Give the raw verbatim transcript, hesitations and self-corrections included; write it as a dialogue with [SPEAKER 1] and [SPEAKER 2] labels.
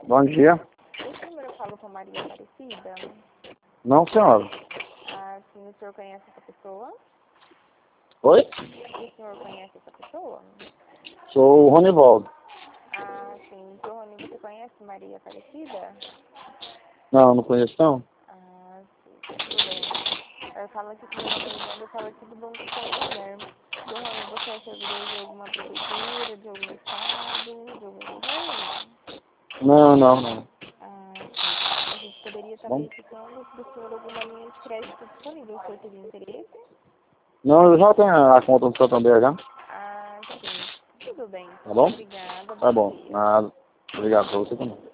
[SPEAKER 1] Bom dia.
[SPEAKER 2] Esse número eu falo com a Maria Aparecida?
[SPEAKER 1] Não, senhora.
[SPEAKER 2] Ah, sim, o senhor conhece essa pessoa?
[SPEAKER 1] Oi?
[SPEAKER 2] O senhor conhece essa pessoa?
[SPEAKER 1] Sou o Ronivaldo.
[SPEAKER 2] Ah, sim. Rony, você conhece Maria Aparecida?
[SPEAKER 1] Não, não conheço não.
[SPEAKER 2] Ah, sim. Tudo bem. Eu falo aqui com meu nome é Ivana, eu falo aqui do Banco Santander. Seu Rony, você é servidor de alguma prefeitura, de algum estado, de algum governo?
[SPEAKER 1] Não, não, não.
[SPEAKER 2] Ah, sim. A gente poderia estar
[SPEAKER 1] Bom.
[SPEAKER 2] verificando se o senhor alguma linha de crédito disponível. O senhor teria interesse?
[SPEAKER 1] Não, eu já tenho a conta no Santander já.
[SPEAKER 2] Ah, sim. Tudo bem,
[SPEAKER 1] Tá
[SPEAKER 2] então.
[SPEAKER 1] bom?
[SPEAKER 2] Obrigada.
[SPEAKER 1] Tá
[SPEAKER 2] Bom
[SPEAKER 1] bom.
[SPEAKER 2] dia.
[SPEAKER 1] Nada. Obrigado pra você também.